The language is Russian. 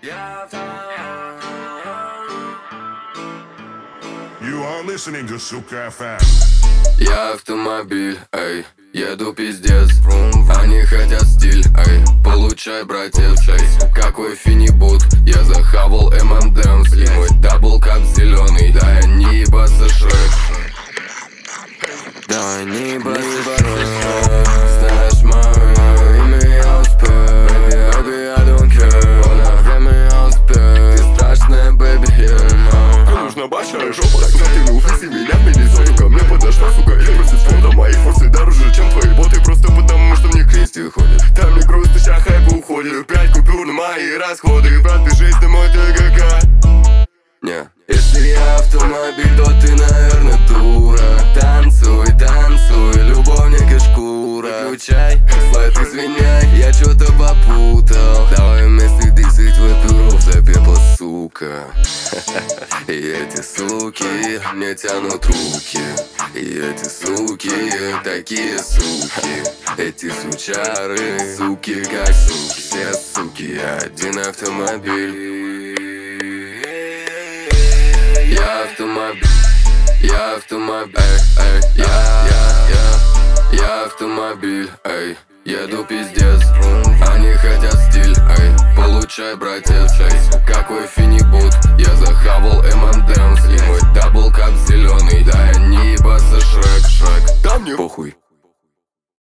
You are listening to Сука FM. Я автомобиль, эй, еду пиздец. Они хотят стиль, эй, получай, братец, эй. Какой финибут, я захавал ММДМС. И мой даблкап зеленый, да не ебаться Шрек. Да не ебаться Шрек. Знаешь мое имя, я успел. Baby, I don't care. На время я успел. Ты страшная, baby, yeah. Мне нужна большая жопа, сука, ты уфиси меня в Миннесоту. Ко мне подошла, сука, и просит фонда. Мои форсы дороже, чем твои боты. Просто потому, что мне крести ходят. Там не грустно, ща хайп уходит. 5 купюр на мои расходы. Брат, ты жизнь, ты мой ТГК. Не. Если я автомобиль, то ты, наверное, дура. Танцуй, танцуй, любовника шкура. Включай, слайд, извиняй, я что-то попутал. Давай вместе дышать в эту за пепла, сука. И эти суки мне тянут руки. И эти суки такие суки. Эти сучары, суки как суки. Все суки, один автомобиль. Я автомобиль, я автомобиль, эй, я автомобиль, эй, еду пиздец. Они хотят стиль, эй, получай, братец, эй. Какой финибут, я захавал ММДМС. И мой даблкап зеленый, да не ебаться Шрек. Да мне похуй.